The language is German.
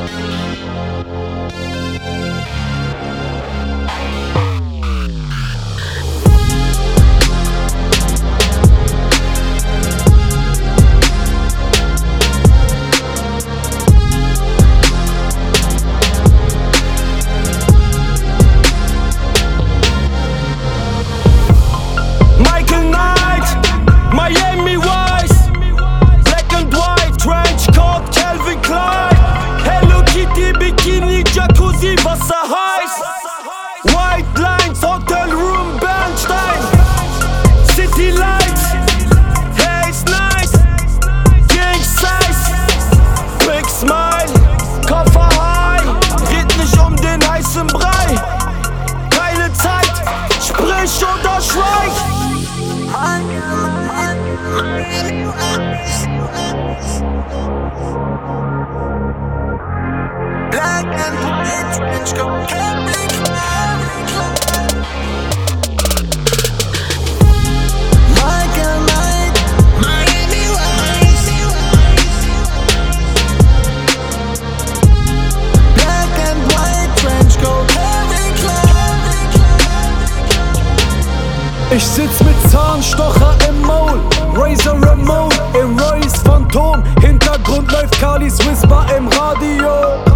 Wasser heiß, White Lines, Hotel Room, Bernstein, City Lights, hey ist nice, King Size, Big Smile, Koffer high, red nicht um den heißen Brei, keine Zeit, sprich oder schweig. Black and white trench coat, Calvin Klein. Michael Knight, Miami Vice. Black and white trench coat, Calvin Klein. Ich sitz mit Zahnstocher im Maul, Razor Ramon im Royce Phantom. Hintergrund läuft Kalis Whisper im Radio.